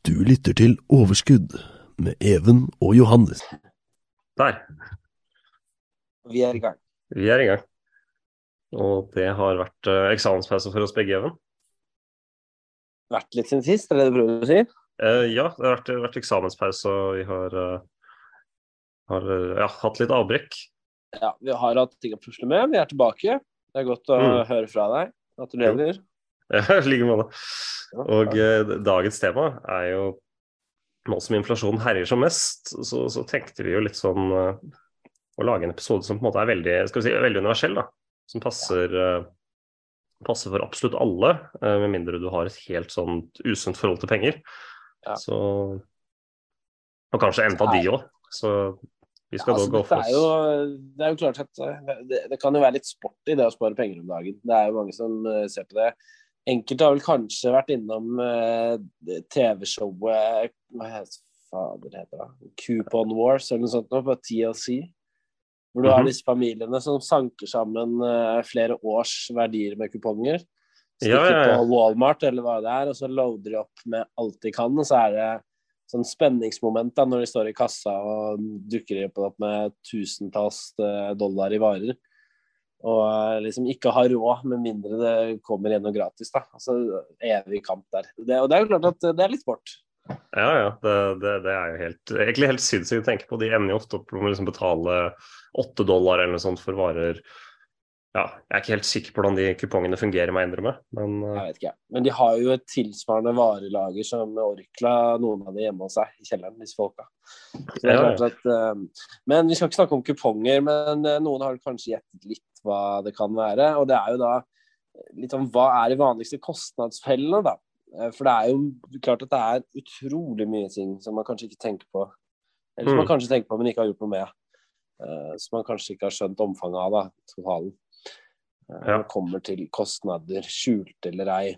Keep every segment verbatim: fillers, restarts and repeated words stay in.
Du lytter til Overskudd med Even og Johannes. Der, Vi er i gang. vi er i gang. Og det har vært eh, eksamenspause for oss begge, Even. Vært litt siden sist, er det det du prøver å si? Eh, ja, det har vært, vært eksamenspause, og vi har, eh, har eh, ja, hatt litt avbrekk. Ja, vi har hatt ting å pusle med. Vi er tilbake. Det er godt å Mm. høre fra deg. Gratulerer. Ja, i like måte. Ja, Og eh, dagens tema er jo, nå som inflasjonen herjer som mest, så, så tenkte vi jo litt sånn eh, å lage en episode som på en måte er veldig, skal vi si, veldig universell, da. Som passer, eh, passer for absolutt alle, eh, med mindre du har et helt sånn usunt forhold til penger. Ja. Så, og kanskje enda de også. Så vi skal altså, da gå dette for er jo, det er jo klart at eh, det, det kan jo være litt sport i det å spare penger om dagen. Det er jo mange som eh, ser på det. Enkelte har vel kanskje vært innom eh, T V-showet, hva heter, fader heter det? Coupon Wars eller noe sånt nå, på T L C. Hvor du har Mhm. disse familiene som sanker sammen eh, flere års verdier med kuponger. Ja, Stikker ja, ja. på Walmart eller hva det er, og så loader de opp med alt de kan, og så er det sånn spenningsmoment da, når de står i kassa og dukker de opp med tusentalls eh, dollar i varer. Og eh, liksom ikke har råd med mindre det kommer igjen noe gratis da. Altså evig kamp der. Det, og det er jo klart at det er litt sport. Ja, ja, det, det, det er jo helt, egentlig helt sinnssykt å tenke på. De ender jo ofte opp med å liksom betale åtte dollar eller noe sånt for varer. Ja, jeg er ikke helt sikker på hvordan de kupongene fungerer, må jeg innrømme. Men eh, Jeg vet ikke. Men de har jo et tilsvarende varelager som Orkla, noen av de hjemme hos seg i kjelleren, disse folka. Så det er Ja, klart at, eh, men vi skal ikke snakke om kuponger, men eh, noen har kanskje gjettet litt hva det kan være. Og det er jo da litt om hva er de vanligste kostnadsfellene da. Eh, For det er jo klart at det er utrolig mye ting som man kanskje ikke tenker på. Eller som Mm. man kanskje tenker på, men ikke har gjort noe med. Eh, Som man kanskje ikke har skjønt omfanget av da, totalen. Eh, Ja. Når det kommer til kostnader, skjult eller ei.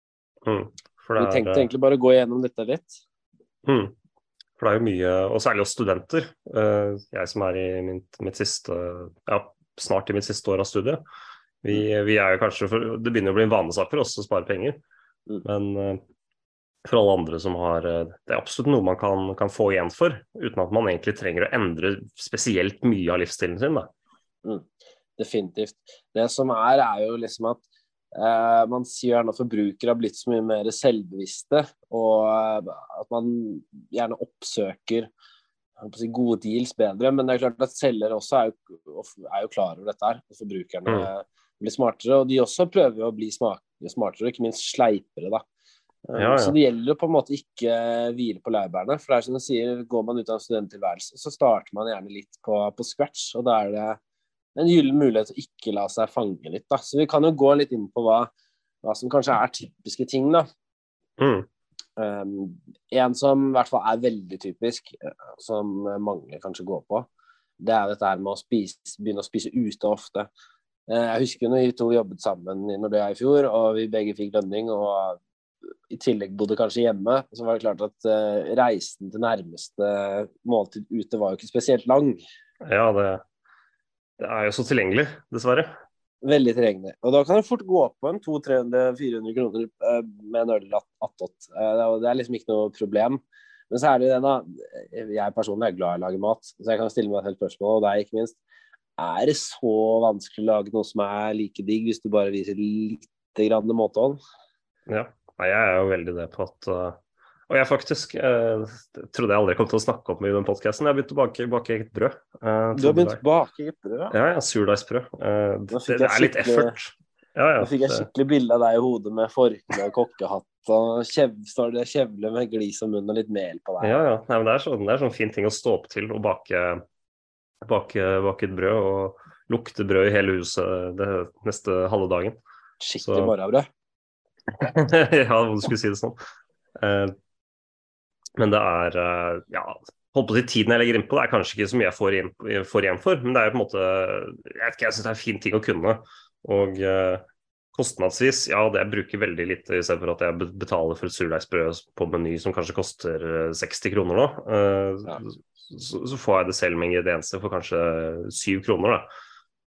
mm, for Vi det er, tenkte egentlig bare å gå gjennom dette litt. mm, for det er jo mye, og særlig hos studenter. Eh, jeg som er i mitt, mitt siste, ja, snart i mitt siste år av studiet. Vi, vi er jo kanskje, for, det begynner å bli en vanesak for oss å spare penger. Mm. Men eh, for alle andre som har, eh, det er absolutt noe man kan, kan få igjen for, uten at man egentlig trenger å endre spesielt mye av livsstilen sin da. Mm. Definitivt. Det som er, er jo liksom at eh, man sier gjerne at forbrukere har blitt så mye mer selvbevisste, og eh, at man gjerne oppsøker jeg holdt på å si, gode deals bedre, men det er klart at selgere også er jo, er jo klar over dette her, og forbrukerne Mm. blir smartere, og de også prøver jo å bli smak- smartere, og ikke minst sleipere da. Um, Ja, ja. Så det gjelder jo på en måte ikke hvile på laurbærene, for det er som du sier, går man ut av en studenttilværelse, så starter man gjerne litt på, på scratch, og da er det en gyllen mulighet til å ikke la seg fange litt da. Så vi kan jo gå litt inn på hva, hva som kanskje er typiske ting da. Mm. Um, en som i hvert fall er veldig typisk, eh, som mange kanskje går på, det er dette her med å spise, begynne å spise ute ofte. Eh, jeg husker når vi to jobbet sammen når det er i fjor, og vi begge fikk lønning, og i tillegg bodde kanskje hjemme, så var det klart at eh, reisen til nærmeste måltid ute var jo ikke spesielt lang. Ja, det, det er jo så tilgjengelig, dessverre. Veldig tilgjengelig. Og da kan det fort gå opp på en to hundre, tre hundre, fire hundre kroner eh, med en øl att- attåt. Eh, det er- det er liksom ikke noe problem. Men så er det det da, jeg personlig er glad i å lage mat, så jeg kan stille meg et spørsmål, og deg ikke minst. Er det så vanskelig å lage noe som er like digg, hvis du bare viser litt grann måtehold? Ja, Nei, jeg er jo veldig det på at uh, og jeg faktisk uh, trodde jeg aldri kom til å snakke om i den podcasten. Jeg har begynt å bake, bake eget brød. Uh, Du har begynt å bake eget brød, ja. Ja, ja, surdeigsbrød. Uh, Nå det, fikk det jeg er litt skikkelig- effort. Ja, ja, Nå fikk jeg det- skikkelig bilde av deg i hodet med forkle og kokkehatt, og kjev, står det kjevle med glis om munnen og litt mel på deg. Ja, ja. Nei, men det er sånn, det er sånn fin ting å stå opp til og bake, bake, bake et brød og lukte brød i hele huset det neste halve dagen. Skikkelig Så- morgenbrød. Ja, om du skulle si det sånn. Eh, men det er, eh, ja, holdt på å si tiden jeg legger inn på det er kanskje ikke så mye jeg får igjen, får igjen for, men det er jo på en måte, jeg vet ikke, jeg synes det er en fin ting å kunne. Og eh, kostnadsvis, ja, det jeg bruker veldig lite i stedet for at jeg be- betaler for et surdeigsbrød på Meny som kanskje koster eh, seksti kroner nå. Eh, Ja. så, så får jeg det selv med ingredienser for kanskje syv kroner da.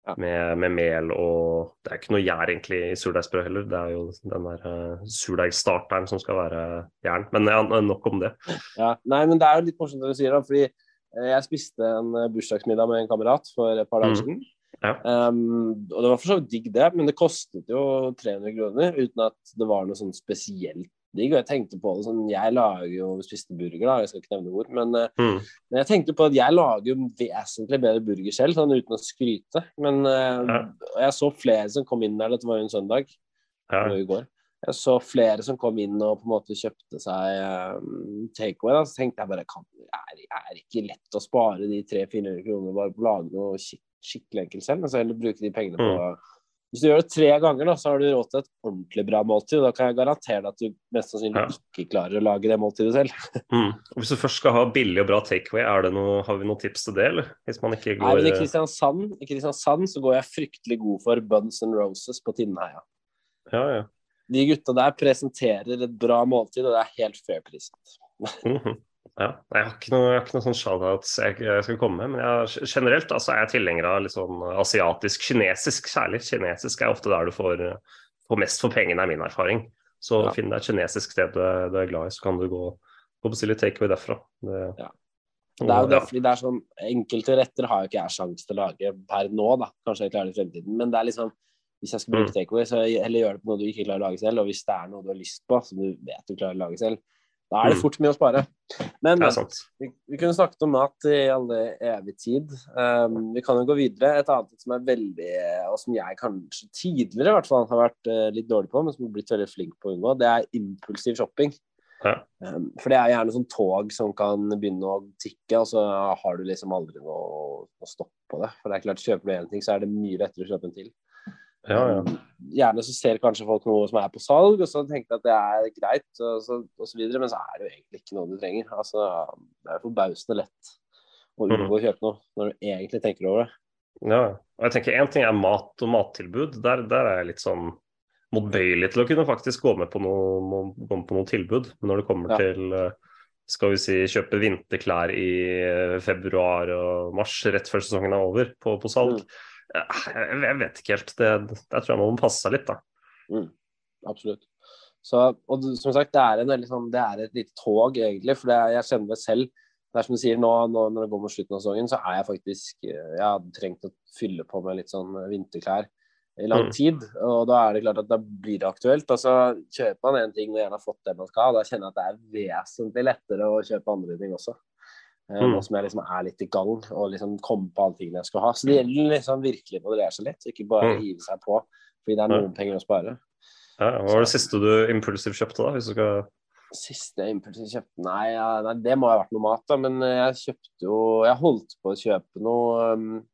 Ja. med, med mel, og det er ikke noe gjær egentlig i surdeigsbrød heller. Det er jo den der uh, surdeigstarteren som skal være jern. Men ja, nok om det. Ja, nei, men det er jo litt morsomt det du sier da, fordi eh, jeg spiste en eh, bursdagsmiddag med en kamerat for et par dager Mm. siden. Ja. Um, og det var for så vidt digg det, men det kostet jo tre hundre kroner uten at det var noe sånn spesielt digg. Og jeg tenkte på det sånn, jeg lager jo spiste burger da, jeg skal ikke nevne hvor, men, eh, Mm. men jeg tenkte på at jeg lager jo vesentlig bedre burger selv, sånn uten å skryte. Men eh, Ja. og jeg så flere som kom inn der, dette var jo en søndag, Ja. det var i går. Jeg så flere som kom inn og på en måte kjøpte seg um, takeaway, da, så tenkte jeg bare, kan, er, er ikke lett å spare de tre til fire hundre kroner bare på å lage noe skik skikkelig enkelt selv, så heller bruke de pengene på Mm. Hvis du gjør det tre ganger da, så har du råd til et ordentlig bra måltid, da kan jeg garantere at du mest sannsynlig Ja. ikke klarer å lage det måltidet selv. Mm. Og hvis du først skal ha billig og bra takeaway, er det noe, har vi noen tips til det, eller? Hvis man ikke Nei, men går i Kristiansand, i Kristiansand så går jeg fryktelig god for Buns and Roses på Tinnheia. Ja, ja. De gutta der presenterer et bra måltid, og det er helt fair priset. Mhm. Ja, jeg har ikke noe, jeg har ikke noe sånn shoutouts jeg, jeg skal komme med, men jeg, generelt altså, er jeg tilhenger av litt sånn asiatisk, kinesisk særlig. Kinesisk er ofte der du får, får mest for pengene, er min erfaring. Så Ja. finn deg et kinesisk sted du er, du er glad i, så kan du gå og bestille takeaway derfra. Det, Ja. Det er jo det, ja. fordi det er sånn, enkelte retter har jo ikke jeg sjans til å lage per nå da, kanskje jeg klarer det i fremtiden, men det er liksom, hvis jeg skal bruke Mm. takeaway, så heller gjør det på noe du ikke klarer å lage selv, og hvis det er noe du har lyst på, som du vet du klarer å lage selv, da er det Mm. fort mye å spare. Men, Det er men sant. vi, vi kunne snakket om mat i alle evig tid. Um, vi kan jo gå videre. Et annet som er veldig, og som jeg kanskje tidligere i hvert fall har vært uh, litt dårlig på, men som har blitt veldig flink på å unngå, det er impulsiv shopping. Ja. Um, for det er gjerne sånn tog som kan begynne å tikke, og så har du liksom aldri noe å stoppe på det. For det er klart, kjøper du en ting, så er det mye lettere å kjøpe en til. Ja, ja. Um, gjerne så ser kanskje folk noe som er på salg, og så tenker de at det er greit, og så, og så videre, men så er det jo egentlig ikke noe du trenger. Altså, det er jo forbausende lett å unngå å kjøpe noe når du egentlig tenker over det. Ja, og jeg tenker en ting er mat og mattilbud. Der, der er jeg litt sånn motbøyelig til å kunne faktisk gå med på noe, må- gå med på noe tilbud. Men når det kommer Ja. til eh, skal vi si, kjøpe vinterklær i eh, februar og mars, rett før sesongen er over, på, på salg, Mm. eh, jeg, jeg vet ikke helt. Det, der tror jeg man må passe seg litt, da. Mm, absolutt. Så, og du- som sagt, det er, en, veldig sånn, det er et lite tog egentlig, for det er, jeg kjenner det selv. Det er som du sier, nå, nå når det går mot slutten av sesongen, så er jeg faktisk, eh, jeg har trengt å fylle på med litt sånn vinterklær i lang Mm. tid, og da er det klart at da blir det aktuelt. Altså, kjøper man en ting og gjerne har fått det man skal ha, da kjenner jeg at det er vesentlig lettere å kjøpe andre ting også. Eh, Mm. Nå som jeg liksom er litt i gang, og liksom kommer på alle tingene jeg skal ha. Så det gjelder liksom virkelig å moderere seg litt, ikke bare Mm. hive seg på, fordi det er noen penger å spare. Ja, hva var det siste du impulsivt kjøpte, da? Hvis du skal... Siste impuls jeg kjøpte, nei, ja, nei, det må ha vært noe mat da, men jeg kjøpte jo, jeg holdt på å kjøpe noe, um,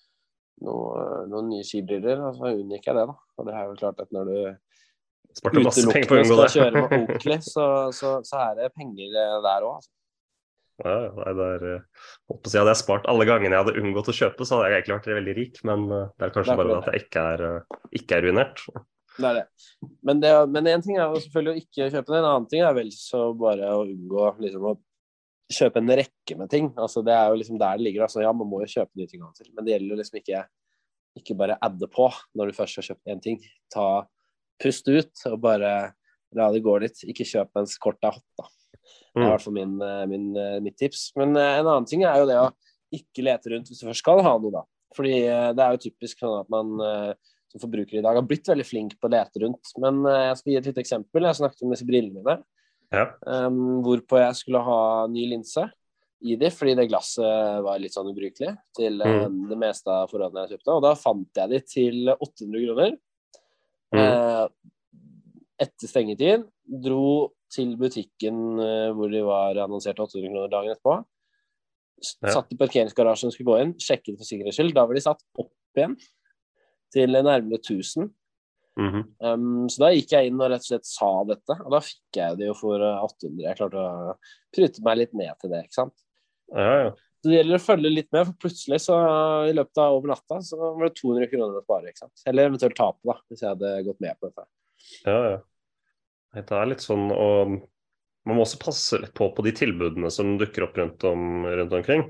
noe noen nye skibriller, og så unngikk jeg det da. Og det er jo klart at når du Sparte masse penger på å unngå utelukkende det. skal kjøre med Oakley, så, så, så er det penger der også. Altså. Ja, nei, det er, eh, holdt på å si, hadde jeg spart alle gangene jeg hadde unngått å kjøpe, så hadde jeg egentlig vært veldig rik, men eh, det er kanskje Det er bare akkurat at jeg ikke er, eh, ikke er ruinert. Det er det. Men, det, men en ting er jo selvfølgelig å ikke kjøpe det, en annen ting er vel så bare å unngå liksom å kjøpe en rekke med ting. Altså det er jo liksom der det ligger, altså ja, man må jo kjøpe nye ting av og til, men det gjelder jo liksom ikke, ikke bare adde på når du først har kjøpt en ting. Ta, pust ut og bare la det gå litt, ikke kjøp mens kort er hot da. Det er i hvert fall min, min, mitt tips. Men en annen ting er jo det å ikke lete rundt hvis du først skal ha noe da. Fordi det er jo typisk sånn at man som forbruker i dag har blitt veldig flink på å lete rundt. Men jeg skal gi et litt eksempel. Jeg snakket om disse brillene mine, Ja. um, hvorpå jeg skulle ha ny linse i det, fordi det glasset var litt sånn ubrukelig til Mm. um, det meste av forholdene jeg kjøpte. Og da fant jeg de til åtte hundre kroner. Mm. Uh, etter stengetid dro til butikken uh, hvor de var annonsert åtte hundre kroner dagen etterpå. S- Ja. Satt i parkeringsgarasjen og skulle gå inn, sjekket for sikkerhets skyld. Da var de satt opp igjen til nærmere tusen. Mhm. Um, så da gikk jeg inn og rett og slett sa dette, og da fikk jeg det jo for uh, åtte hundre. Jeg klarte å prutte meg litt ned til det, ikke sant? Ja, ja. Så det gjelder å følge litt med, for plutselig så uh, i løpet av over natta så var det to hundre kroner å spare, ikke sant? Eller eventuelt tape da, hvis jeg hadde gått med på dette. Ja, ja. Nei, det er litt sånn, og man må også passe litt på på de tilbudene som dukker opp rundt, om, rundt omkring.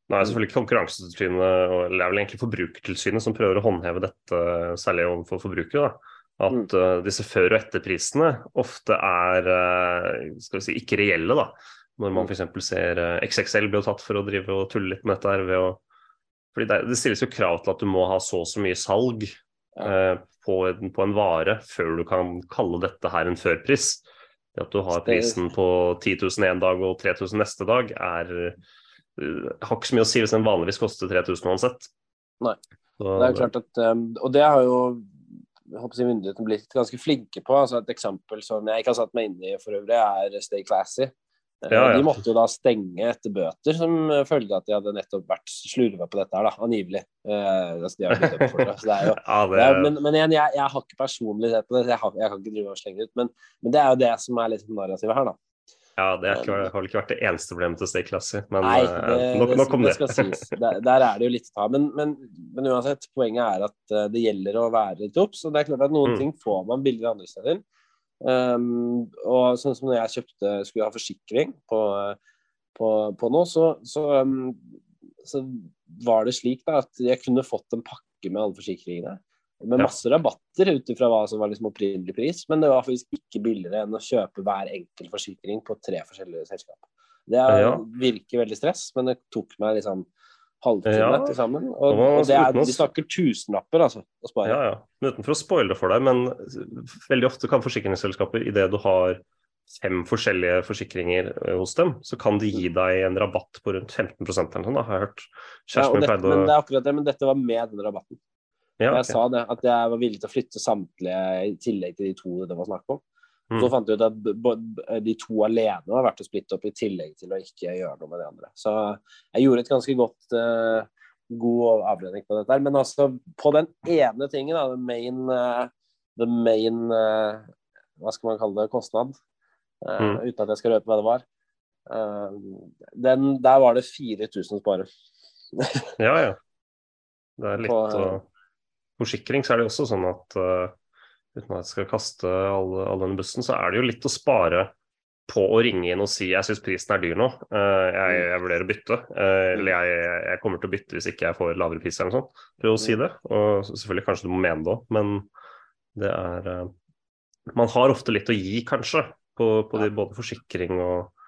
Nå er det selvfølgelig ikke Konkurransetilsynet, eller det er vel egentlig Forbrukertilsynet som prøver å håndheve dette, særlig overfor forbrukere, da. At uh, disse før- og etterprisene ofte er uh, skal vi si, ikke reelle, da. Når man for eksempel ser uh, X X L blir tatt for å drive og tulle litt med dette her ved å fordi det, det stilles jo krav til at du må ha så og så mye salg uh, på, en, på en vare før du kan kalle dette her en førpris. Det at du har prisen på ti tusen en dag og tre tusen neste dag er, uh, har ikke så mye å si hvis den vanligvis koster tre tusen uansett. Nei, så, det er klart at, um, og det har jo jeg håper at myndighetene blitt ganske flinke på. Altså et eksempel som jeg ikke har satt meg inn i for øvrig er Stay Classy. Ja, ja. De måtte jo da stenge etter bøter som følge at de hadde nettopp vært slurvet på dette her da, angivelig. Uh, altså de har blitt dømt for det. Så det er jo, ja, det... Det er, men, men igjen, jeg, jeg har ikke personlig sett på det, jeg, har, jeg kan ikke drive og slenge ut, men, men det er jo det som er litt narrativet her da. Ja, det har, ikke, har vel ikke vært det eneste problemet til Stay Classy, men nei, det, nok, nok om det. Det skal sies. Der, der er det jo litt å ta, men, men, men uansett, poenget er at uh, det gjelder å være litt opp, så det er klart at noen mm. ting får man billigere andre steder. Um, og sånn som når jeg kjøpte skulle ha forsikring på, på, på noe så, så, um, så var det slik da at jeg kunne fått en pakke med alle forsikringene med masse rabatter utifra hva som var liksom opprinnelig pris, men det var faktisk ikke billigere enn å kjøpe hver enkelt forsikring på tre forskjellige selskap. Det er, ja. Virker veldig stress, men det tok meg liksom halvtime ja. Til sammen, og, og det er, de snakker tusenlapper altså, å spare. Ja, ja. Uten for å spoile for deg, men veldig ofte kan forsikringsselskaper, i det du har fem forskjellige forsikringer hos dem, så kan de gi deg en rabatt på rundt femten prosent eller sånn, da, har jeg hørt. Ja, og dette, men det er akkurat det, men dette var med den rabatten. Ja, okay. Jeg sa det, at jeg var villig til å flytte samtlige i tillegg til de to det var snakk om. Mm. Så fant jeg ut at de to alene har vært å splitte opp i tillegg til å ikke gjøre noe med de andre. Så jeg gjorde et ganske godt uh, god avledning på dette. Men altså, på den ene tingen, da, the main, uh, the main uh, hva skal man kalle det, kostnad, uh, mm. uten at jeg skal røpe hva det var, uh, den, der var det fire tusen spare. Ja, ja. Det er litt på, uh, forsikring, så er det også sånn at uh, uten at jeg skal kaste alle, alle den bussen, så er det jo litt å spare på å ringe inn og si jeg synes prisen er dyr nå, uh, jeg, jeg vurderer å bytte, uh, eller jeg, jeg kommer til å bytte hvis ikke jeg får lavere pris eller noe sånt, prøv å si det, og selvfølgelig kanskje du må mene det også, men det er uh, man har ofte litt å gi kanskje på, på de, både forsikring og,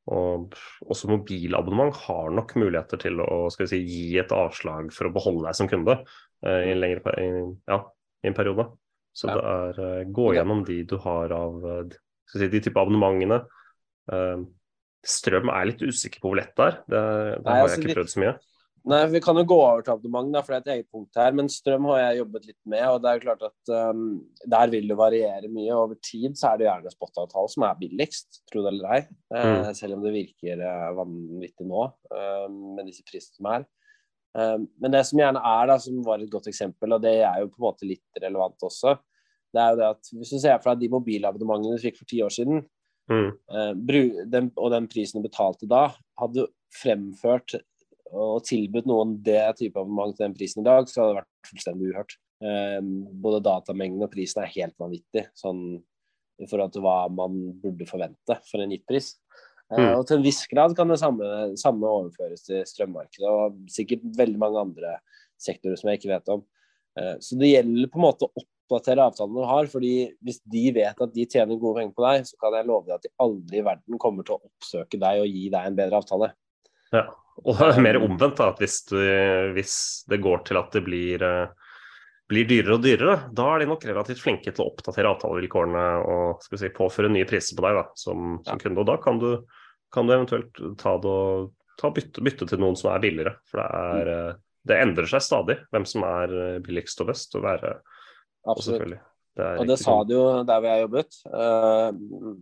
og også mobilabonnement har nok muligheter til å skal vi si, gi et avslag for å beholde deg som kunde uh, i en lengre i, ja, i en periode. Så ja. Det er uh, gå gjennom de du har av uh, si, de type abonnementene. Uh, strøm er litt usikker på hvor lett det er. Det, det nei, har jeg altså, ikke prøvd så mye. Nei, vi kan jo gå over til abonnement, da, for det er et eget punkt her. Men strøm har jeg jobbet litt med, og det er jo klart at um, der vil det variere mye. Over tid så er det gjerne spotavtale som er billigst, tro det eller ei. Uh, mm. Selv om det virker uh, vanvittig nå, uh, med disse prisene som er. Um, men det som gjerne er da, som var et godt eksempel, og det er jo på en måte litt relevant også, det er jo det at hvis du ser for deg de mobilabonnementene du fikk for ti år siden, mm. uh, bru- den, og den prisen du betalte da, hadde fremført og tilbudt noen det type abonnement til den prisen i dag, så hadde det vært fullstendig uhørt. Um, både datamengden og prisen er helt vanvittig, sånn i forhold til hva man burde forvente for en gitt pris. Mm. Uh, og til en viss grad kan det samme, samme overføres til strømmarkedet og sikkert veldig mange andre sektorer som jeg ikke vet om. Uh, så det gjelder på en måte å oppdatere avtalen du har, fordi hvis de vet at de tjener gode penger på deg, så kan jeg love deg at de aldri i verden kommer til å oppsøke deg og gi deg en bedre avtale. Ja, og det er mer omvendt da, at hvis, du, hvis det går til at det blir, uh, blir dyrere og dyrere, da er de nok relativt flinke til å oppdatere avtalevilkårene og skal vi si, påføre nye priser på deg da, som, som ja. Kunde, og da kan du kan du eventuelt ta, det og, ta bytte, bytte til noen som er billigere, for det, er, mm. det endrer seg stadig, hvem som er billigst og best å være. Absolutt. Og, det og det sa de jo der hvor jeg jobbet, uh,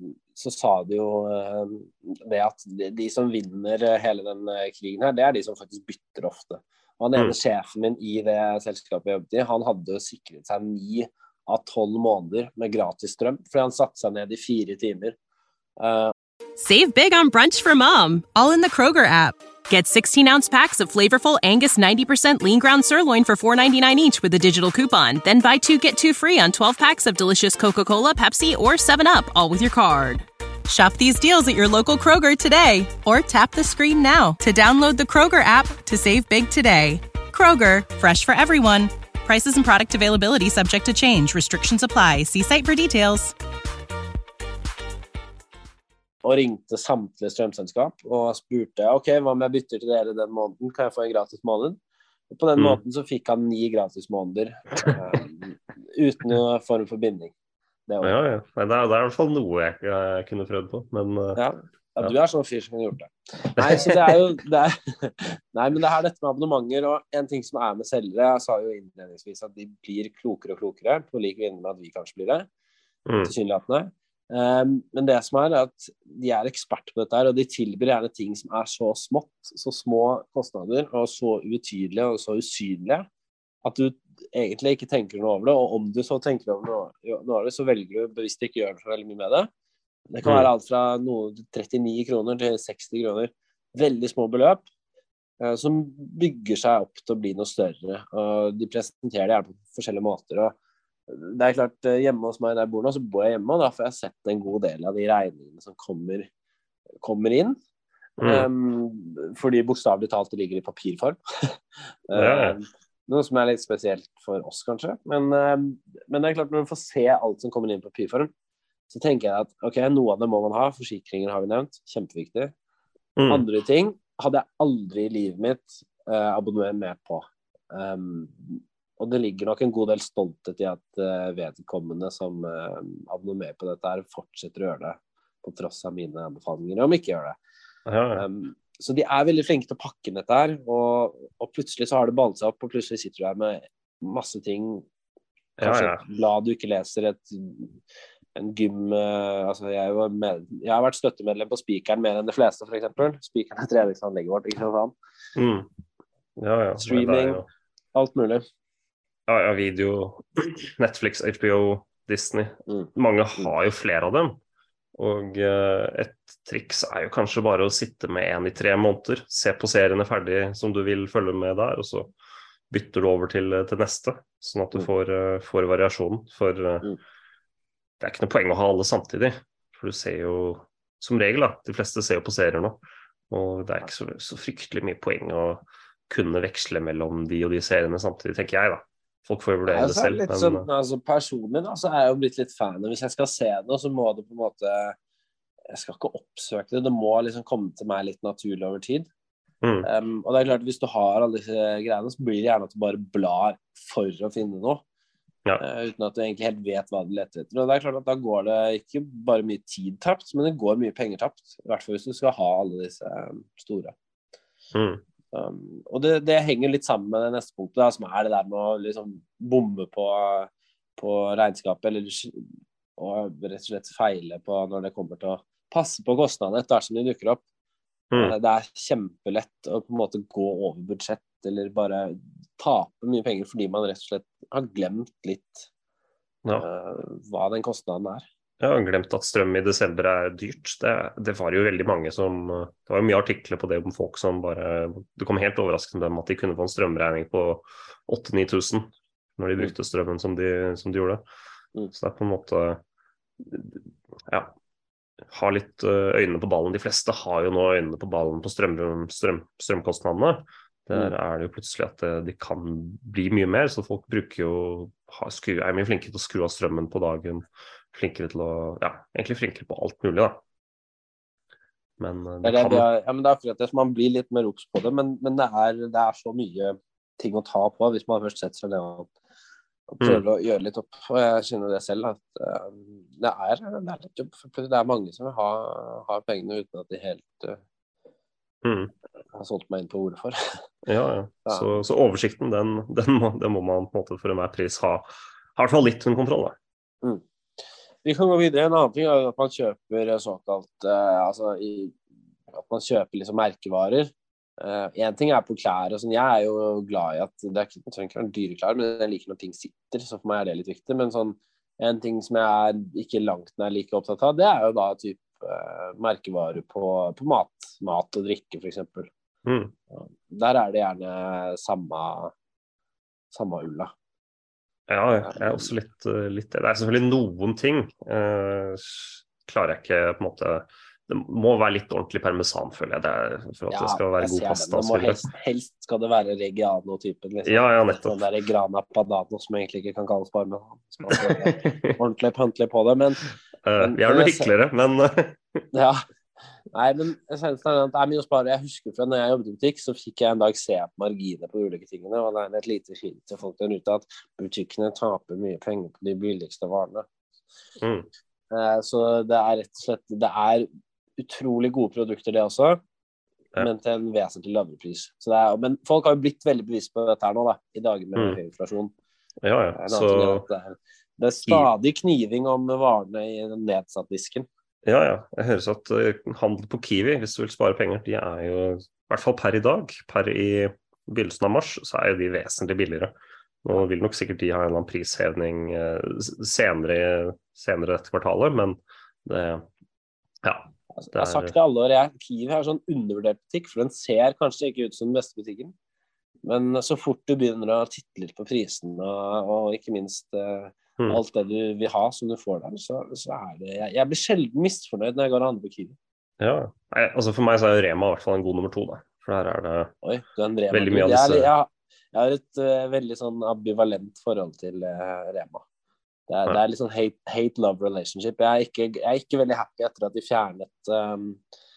så sa de jo uh, det at de, de som vinner hele den krigen her, det er de som faktisk bytter ofte. Og han ene mm. sjefen min i det selskapet jeg jobbet i, han hadde jo sikret seg ni av tolv måneder med gratis strøm, fordi han satte seg ned i fire timer. Uh, Save big on brunch for mom, all in the Kroger app. Get sixteen-ounce packs of flavorful Angus ninety percent lean ground sirloin for four ninety-nine each with a digital coupon. Then buy two, get two free on twelve packs of delicious Coca-Cola, Pepsi, or seven up, all with your card. Shop these deals at your local Kroger today, or tap the screen now to download the Kroger app to save big today. Kroger, fresh for everyone. Prices and product availability subject to change. Restrictions apply. See site for details. Og ringte samtlige strømselskap og spurte, ok, hva om jeg bytter til dere den måneden? Kan jeg få en gratis måned? Og på den mm. måten så fikk han ni gratis måneder um, uten noen form for binding. Det ja, ja. Det, er, det er i hvert fall noe jeg, jeg kunne prøvd på, men... Uh, ja. Ja, du er sånn fyr som kan gjort det. Nei, så det er jo... Det er, nei, men det er dette med abonnementer, og en ting som er med selgere, jeg sa jo innledningsvis at de blir klokere og klokere, på like linje med at vi kanskje blir det, mm. tilsynelatende. Um, men det som er, er at de er ekspert på dette her, og de tilbyr gjerne ting som er så smått, så små kostnader, og så utydelige og så usynlige, at du egentlig ikke tenker noe over det, og om du så tenker over noe, noe over det, så velger du bevisst ikke gjøre så veldig mye med det. Det kan være alt fra noe trettini kroner til seksti kroner. Veldig små beløp, eh, som bygger seg opp til å bli noe større. Og de presenterer det gjerne på forskjellige måter. Og det er klart, hjemme hos meg der jeg bor nå, så bor jeg hjemme, og da får jeg sett en god del av de regningene som kommer, kommer inn. Mm. Um, fordi bokstavelig talt det ligger i papirform. Ja. um, Noe som er litt spesielt for oss, kanskje. Men, um, men det er klart, når du får se alt som kommer inn i papirform, så tenker jeg at, ok, noe av det må man ha, forsikringer har vi nevnt, kjempeviktig. Mm. Andre ting hadde jeg aldri i livet mitt uh, abonnert med på. Um, og det ligger nok en god del stolthet i at uh, vedkommende som uh, abonnerer på dette her fortsetter å gjøre det, på tross av mine anbefalinger, om ikke gjør det. Ja, ja. Um, så de er veldig flinke til å pakke dette her, og, og plutselig så har det ballet seg opp, og plutselig sitter du her med masse ting, kanskje ja, ja. et blad du ikke leser, et... en gym, uh, altså jeg, var med, jeg har vært støttemedlem på Spikeren mer enn de fleste, for eksempel. Spikeren er treningsanlegget vårt, ikke sant? Mm. Ja, ja. Streaming, jo... alt mulig. Ja, ja, video, Netflix, H B O, Disney. Mm. Mange har jo flere av dem. Og uh, et triks er jo kanskje bare å sitte med en i tre måneder, se på seriene ferdig som du vil følge med der, og så bytter du over til, til neste, sånn at du får, uh, får variasjon for... Uh, mm. Det er ikke noe poeng å ha alle samtidig, for du ser jo, som regel da, de fleste ser jo på serier nå, og det er ikke så, så fryktelig mye poeng å kunne veksle mellom de og de seriene samtidig, tenker jeg da. Folk får jo vurdere ja, det selv. Men... Sånn, altså personlig da, så er jeg jo blitt litt fan, og hvis jeg skal se noe, så må det på en måte, jeg skal ikke oppsøke det, det må liksom komme til meg litt naturlig over tid. Mm. Um, og det er klart, hvis du har alle disse greiene, så blir det gjerne at du bare blar for å finne noe. Ja. Uh, uten at du egentlig helt vet hva du leter etter. Og det er klart at da går det ikke bare mye tid tapt, men det går mye penger tapt. I hvert fall hvis du skal ha alle disse um, store. Mm. Um, og det, det henger litt sammen med det neste punktet, da, som er det der med å liksom bomme på, på regnskapet, eller og rett og slett feile på når det kommer til å passe på kostnadene etter hvert som de dukker opp. Mm. Uh, det er kjempelett å på en måte gå over budsjett, eller bare tape mye penger fordi man rett og slett har glemt litt ja. uh, hva den kostnaden er. Jeg har glemt at strøm i desember er dyrt. Det, det var jo veldig mange som... Det var jo mye artikler på det om folk som bare... Det kom helt overraskende dem at de kunne få en strømregning på åtte til ni tusen når de brukte strømmen som de, som de gjorde. Mm. Så det er på en måte... Ja, ha litt øynene på ballen. De fleste har jo nå øynene på ballen på strøm, strøm, strømkostnadene. Der er det jo plutselig at de kan bli mye mer, så folk bruker jo, skru, er mye flinkere til å skru av strømmen på dagen, flinkere til å, ja, egentlig flinkere på alt mulig da. Men det, det, kan... det er, ja, men det er akkurat det, så man blir litt mer obs på det, men, men det, er, det er så mye ting å ta på hvis man først setter seg ned og, og prøver mm. å gjøre litt opp, og jeg kjenner det selv, at uh, det, er, det er litt jobb, for det er mange som har, har pengene uten at de helt... Uh, Mm. har solgt meg inn på ordet for. ja, ja. ja. Så, så oversikten, den, den, må, den må man på en måte for enhver pris ha, ha i hvert fall litt under kontroll da. Mm. Vi kan gå videre. En annen ting er at man kjøper såkalt, uh, altså i, at man kjøper liksom merkevarer. Uh, en ting er på klær og sånn. Jeg er jo glad i at det er ikke, det trenger ikke være dyre klær, men jeg liker når ting sitter, så for meg er det litt viktig. Men sånn, en ting som jeg er ikke langt nær like opptatt av, det er jo da typ Uh, merkevarer på, på mat, mat og drikke for eksempel. Mm. Der er det gjerne samme, samme ulla. Ja, jeg er også litt, litt det er selvfølgelig noen ting uh, klarer jeg ikke på en måte, det må være litt ordentlig parmesan, føler jeg, det er, for at Ja, det skal være jeg god ser pasta. det. Det og så må videre. helst, helst skal det være Reggiano-typen. Liksom. Ja, ja, nettopp. Den der Grana Padano, som egentlig ikke kan kalles parmesan. Som er ordentlig pøntelig på det, men... Uh, men vi er noe jeg ser- hyggeligere, men Ja. Nei, men essensen er at det er mye å spare. Jeg husker fra når jeg jobbet i butikk, så fikk jeg en dag se på marginer på ulike tingene, og det er et lite hint til folk der ute at butikkene taper mye penger på de billigste varene. mm, Eh, Så det er rett og slett, det er utrolig gode produkter det også, Ja. men til en vesentlig lavere pris. Så det er, men folk har jo blitt veldig bevisst på dette her nå, da, i dager med Mm. høy inflasjon. ja, ja, En annen så ting er at det, er, det er stadig kniving om varene i den nedsatt disken. ja, ja, jeg høres at uh, handel på Kiwi, hvis du vil spare penger, de er jo, i hvert fall per i dag, per i begynnelsen av mars, så er jo de vesentlig billigere. Nå vil nok sikkert de ha en eller annen prishevning uh, senere, senere dette kvartalet, men det, ja, Altså, Det jeg har er- sagt det alle år, jeg, Kiwi er sånn undervurdert butikk, for den ser kanskje ikke ut som den beste butikken. Men så fort du begynner å titte litt på prisen, og, og ikke minst eh, Mm. alt det du vil ha som du får der, så, så er det jeg, jeg blir sjelden misfornøyd når jeg går og handler på Kiwi. ja. Nei, altså for meg så er jo Rema i hvert fall en god nummer to, da. For der er det Oi, du er en Rema. Veldig mye av jeg, er disse- litt- jeg, har- jeg har et eh, veldig sånn ambivalent forhold til eh, Rema. Det er, Ja. det er litt sånn hate, hate-love relationship. Jeg er, ikke, jeg er ikke veldig happy etter at de fjernet um,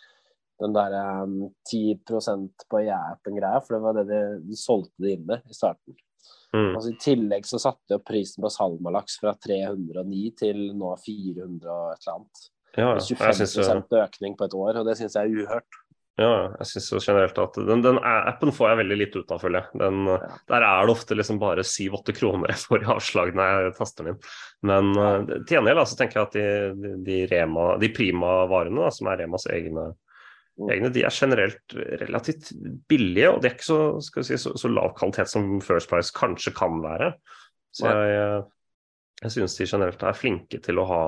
den der um, ti prosent på e-appen-greia, for det var det de, de solgte det inn med i starten. mm, Altså, I tillegg så satte de opp prisen på salmalaks fra tre hundre og ni til nå fire hundre og et eller annet. ja, ja. tjuefem Jeg synes jo prosent økning på et år, og det synes jeg er uhørt. Ja, jeg synes jo generelt at den, den appen får jeg veldig litt ut av, føler jeg. Den, Der er det ofte liksom bare syv åtte kroner jeg får i avslag når jeg taster den inn. Men uh, til gjengjeld da, så tenker jeg at de, de, de, Rema, de Prima-varene, da, som er Remas egne, egne, de er generelt relativt billige, og de er ikke så, skal vi si, så, så lav kvalitet som First Price kanskje kan være. Så jeg, jeg synes de generelt er flinke til å ha,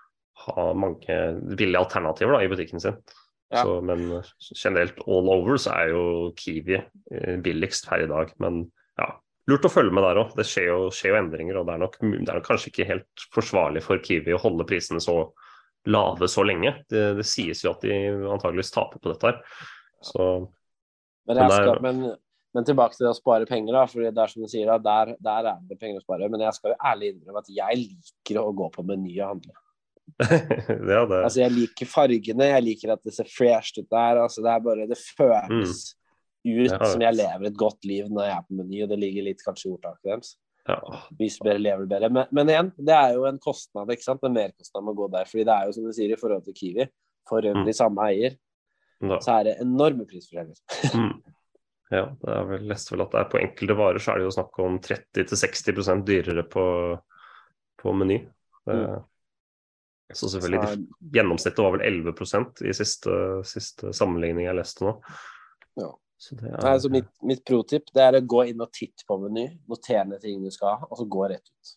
ha mange billige alternativer da, i butikken sin. Ja. Så, men generelt all over så er jo Kiwi eh, billigst her i dag, men ja, lurt å følge med der også. Det skjer jo, skjer jo endringer, og det er, nok, det er nok kanskje ikke helt forsvarlig for Kiwi å holde prisene så lave så lenge. Det, det sies jo at de antageligvis taper på dette her. Så, Men, jeg Men det er- skal, men, men tilbake til det å spare penger, da, for det er som du sier, da, der, der er det penger å spare. Men jeg skal jo ærlig innrømme at jeg liker å gå på Meny og handle. ja, det, Altså, jeg liker fargene, jeg liker at det ser fresh ut der. Altså, det er bare, det føles ut Ja. som jeg lever et godt liv når jeg er på Meny, og det ligger litt kanskje i ordtaket deres. ja, Viser bedre, lever bedre. Men, men igjen, det er jo en kostnad, ikke sant? En merkostnad med å gå der, fordi det er jo som du sier i forhold til Kiwi, for øvrig samme eier, da. så er det enorme prisforskjeller. Mm. Ja, det er vel lest vel at det er på enkelte varer så er det jo snakk om tretti til seksti prosent dyrere på, på Meny. Mm. Så selvfølgelig, de, gjennomsnittet var vel elleve prosent i siste, siste sammenligning jeg leste nå. Ja. Så det er... Nei, så mitt, mitt pro-tip, det er å gå inn og titte på Meny, notere ned ting du skal ha, og så gå rett ut.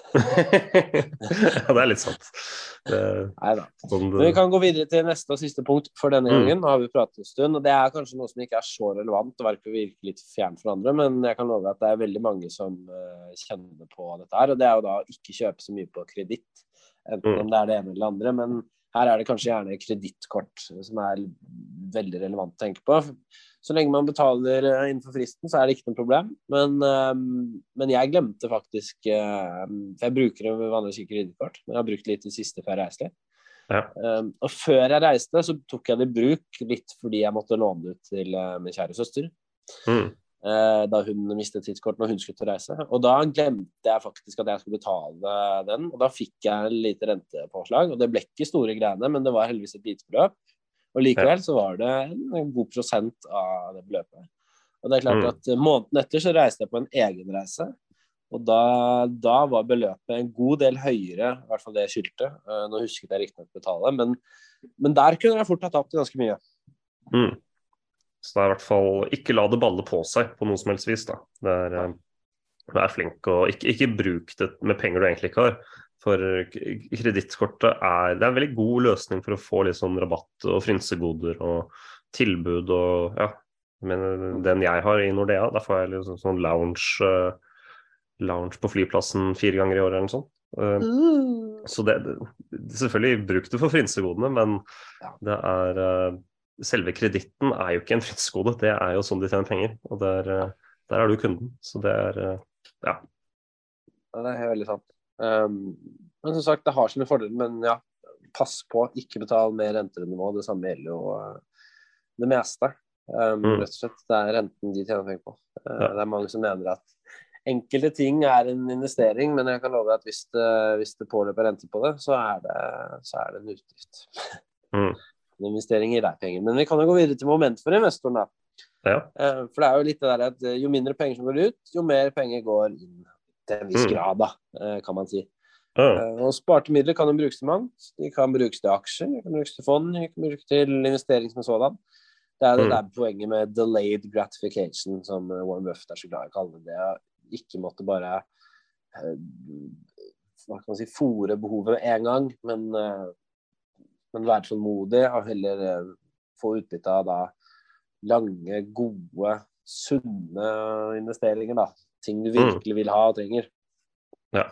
ja, det er litt sant. Det, Neida. sånn det... Men vi kan gå videre til neste og siste punkt for denne Mm. gangen. Nå har vi pratet en stund, og det er kanskje noe som ikke er så relevant, og virker virkelig litt fjern for andre, men jeg kan love at det er veldig mange som uh, kjenner på dette her, og det er jo da å ikke kjøpe så mye på kreditt, enten Mm. om det er det ene eller det andre, men her er det kanskje gjerne kredittkort som er veldig relevant å tenke på. Så lenge man betaler uh, innenfor fristen, så er det ikke noe problem. Men, um, men jeg glemte faktisk uh, For jeg bruker jo vanligvis ikke kredittkort, men jeg har brukt litt i det siste før jeg reiste. Ja. Um, og før jeg reiste, så tok jeg det i bruk litt fordi jeg måtte låne det ut til uh, min kjære søster. Mm. Uh, da hun mistet tidskort når hun skulle til å reise. Og da glemte jeg faktisk at jeg skulle betale den, og da fikk jeg en lite rentepåslag, og det ble ikke store greiene, men det var heldigvis et lite beløp. Og likevel så var det en god prosent av det beløpet. Og det er klart Mm. at måneden etter så reiste jeg på en egen reise, og da, da var beløpet en god del høyere, i hvert fall det jeg skyldte. Uh, nå husket jeg riktig nok betale, men, men der kunne jeg fort ha tapt ganske mye. Mm. Så det er i hvert fall ikke la det balle på seg på noe som helst vis da. Det er, eh, vær flink og ikke, ikke bruk det med penger du egentlig ikke har. For kredittkortet er, det er en veldig god løsning for å få litt sånn rabatt og frynsegoder og tilbud og ja, men den jeg har i Nordea, da får jeg liksom sånn lounge, uh, lounge på flyplassen fire ganger i året eller noe sånt. Uh, så det, det, selvfølgelig bruk det for frynsegodene, men Ja. det er uh, selve kreditten er jo ikke en frynsegode, det er jo sånn de tjener penger, og der, uh, der er du kunden, så det er, uh, ja. Ja, det er veldig sant. Um, men som sagt, det har sine fordeler, men ja, pass på, ikke betal mer rentenivå, det samme gjelder jo uh, det meste. Um, Mm. Rett og slett, det er renten de tjener penger på. Uh, Ja. Det er mange som mener at enkelte ting er en investering, men jeg kan love at hvis det, hvis det påløper rente på det, så er det, så er det en utgift. Mm. En investering gir deg penger. Men vi kan jo gå videre til moment for investoren da. Ja. Uh, for det er jo litt det der at uh, jo mindre penger som går ut, jo mer penger går inn til en viss Mm. grad da, uh, kan man si. Ja. Uh, og sparte midler kan jo brukes til mangt. De kan brukes til aksjer, de kan brukes til fond, de kan brukes til investering som sådan. Det er det Mm. der poenget med delayed gratification, som Warren Buffett er så glad i å kalle det. Det å ikke måtte bare uh, hva kan man si, fore behovet en gang, men, uh, men være tålmodig og heller uh, få utbytte av da lange, gode, sunne investeringer da. Ting du virkelig vil ha og trenger. Ja.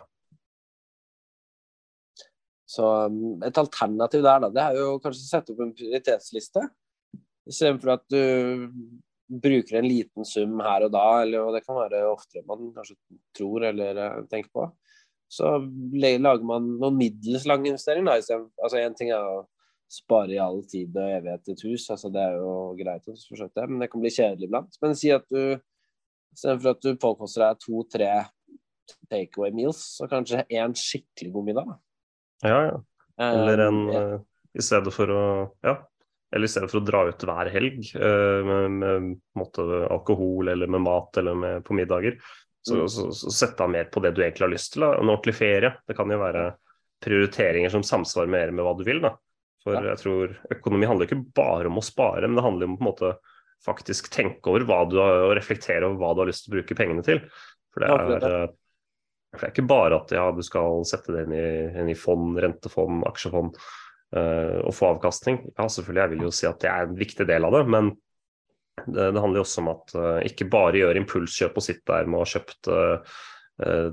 Så um, et alternativ der da, det er jo kanskje å sette opp en prioritetsliste. I stedet for at du bruker en liten sum her og da, eller og det kan være oftere man kanskje tror eller uh, tenker på, så lager man noen middels lang investering da, i stedet. Altså en ting er å spare i all tid og evighet i et hus, altså det er jo greit å forsøke det, men det kan bli kjedelig iblant. Men si at du, i stedet for at du påkoster deg to-tre takeaway meals, så kanskje en skikkelig god middag da. Ja, ja. Eller en, Um, ja. uh, i stedet for å, ja, eller i stedet for å dra ut hver helg uh, med, med måte, alkohol eller med mat eller med, på middager, så, Mm. så, så sett deg mer på det du egentlig har lyst til, da. En ordentlig ferie. Det kan jo være prioriteringer som samsvarer mer med hva du vil, da. For Ja. jeg tror økonomi handler ikke bare om å spare, men det handler om på en måte faktisk tenke over hva du har, og reflektere over hva du har lyst til å bruke pengene til. For det Ja, akkurat er, uh, for det er ikke bare at ja, du skal sette det inn i, inn i fond, rentefond, aksjefond, Uh, og få avkastning. Ja, selvfølgelig, jeg vil jo si at det er en viktig del av det, men det, det handler jo også om at uh, ikke bare gjør impulskjøp og sitte der med å ha kjøpt uh, uh,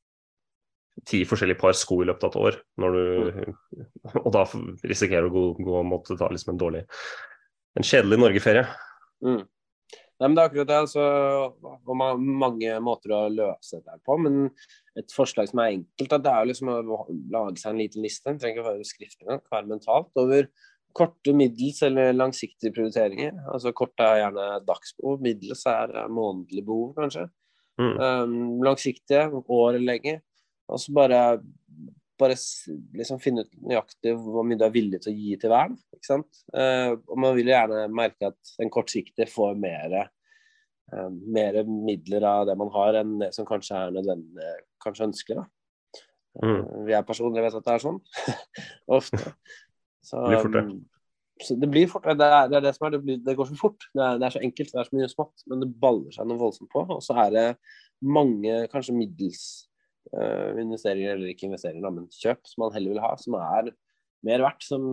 ti forskjellige par sko i løpet av et år, når du, og da risikerer du å gå, gå og måtte ta liksom en dårlig, en kjedelig Norgeferie. Mm. Nei, men det er akkurat det, altså, og ma- mange måter å løse det på, men et forslag som er enkelt, at det er jo liksom å lage seg en liten liste, det trenger ikke å være skriftlig, det kan være mentalt, over korte, middels eller langsiktige prioriteringer. Altså kort er gjerne dagsbehov, middels er månedlig behov kanskje. Mm. Um, langsiktige, år eller lenge. Og så bare, bare s- liksom finne ut nøyaktig hvor mye du er villig til å gi til hver, ikke sant? Uh, og man vil jo gjerne merke at den kortsiktige får mer Uh, mer midler av det man har enn det som kanskje er nødvendig, kanskje ønskelig da. Mm. Uh, vi er personer, jeg vet at det er sånn ofte så, Det blir fort det. um, så det blir fort, det er det, er det som er det, blir, det går så fort, det er, det er så enkelt, det er så mye smått, men det baller seg noe voldsomt på, og så er det mange kanskje middels uh, investeringer, eller ikke investeringer men kjøp som man heller vil ha, som er mer verdt, som,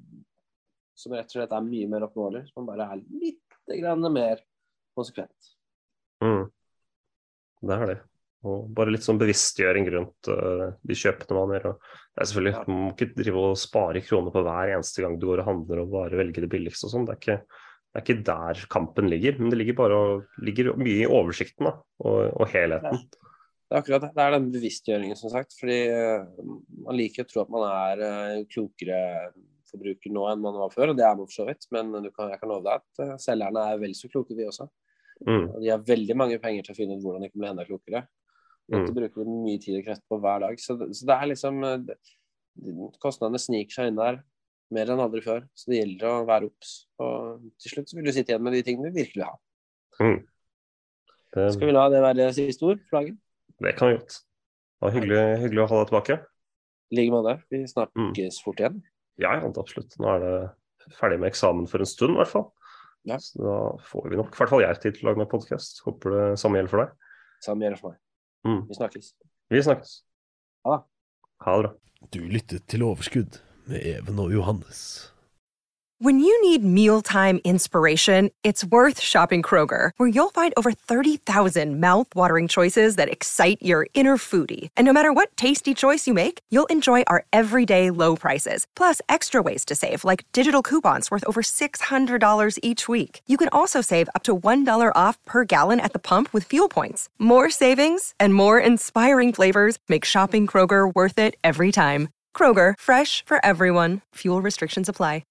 som rett og slett er mye mer oppnåelig, som bare er litt grann mer konsekvent. Mm. Det er det. Og bare litt sånn bevisstgjøring rundt uh, de kjøpene man gjør. Og det er selvfølgelig, Ja. man må ikke drive og spare kroner på hver eneste gang du går og handler og bare velge det billigste og sånn. Det er ikke, det er ikke der kampen ligger, men det ligger bare ligger mye i oversikten da, og, og helheten. Det er akkurat det. Det er den bevisstgjøringen, som sagt, fordi uh, man liker å tro at man er uh, klokere forbruker nå enn man var før, og det er man for så vidt, men du kan, jeg kan love deg at uh, selgerne er vel så kloke vi også. Mm. Og de har veldig mange penger til å finne ut hvordan de kan bli enda klokere. Mm. Det bruker vi mye tid og kreft på hver dag. Så, så det er liksom uh, det- kostnadene sniker seg inn der mer enn aldri før. Så det gjelder å være obs. Og til slutt så vil du sitte igjen med de tingene du virkelig vil ha. Mm. Det, Skal vi la det være siste ord for dagen? det kan vi gjøre. Det var hyggelig, hyggelig å ha deg tilbake. I like måte. Vi Mm. snakkes fort igjen. Ja, ja, absolutt. Nå er det ferdig med eksamen for en stund, i hvert fall. Ja. Så da får vi nok, i hvert fall jeg, tid til å lage meg podcast. Håper det samme gjelder for deg. Samme gjelder for meg. Mm. Vi snakkes. Vi snakkes. Ha det. Ha det bra. Du lyttet til Overskudd med Even og Johannes. When you need mealtime inspiration, it's worth shopping Kroger, where you'll find over thirty thousand mouth-watering choices that excite your inner foodie. And no matter what tasty choice you make, you'll enjoy our everyday low prices, plus extra ways to save, like digital coupons worth over six hundred dollars each week. You can also save up to one dollar off per gallon at the pump with fuel points. More savings and more inspiring flavors make shopping Kroger worth it every time. Kroger, fresh for everyone. Fuel restrictions apply.